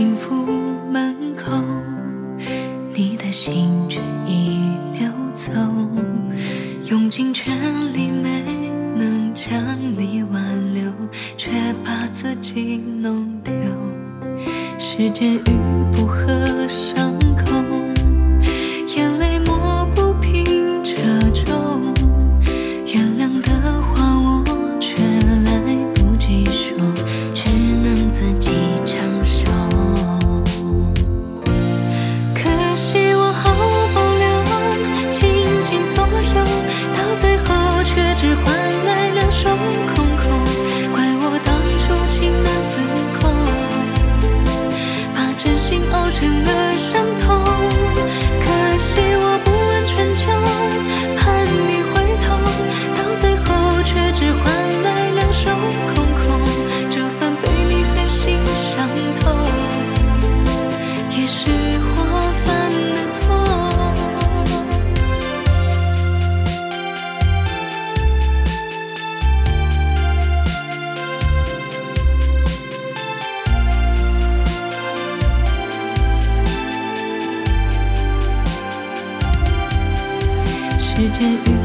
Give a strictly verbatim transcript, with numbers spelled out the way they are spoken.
幸福门口，你的心却已溜走，用尽全力没能将你挽留，却把自己弄丢。时间愈不合伤口，眼泪抹不平褶皱，原谅的话我却来不及说，只能自己承受。可惜我毫无保留，倾尽所有，到最后却只换来两手空空。怪我当初情难自控，把真心熬成了伤痛。可惜我不问春秋，盼你回头，到最后却只换来两手空空。就算被你狠心伤透，也是我犯的错。时间与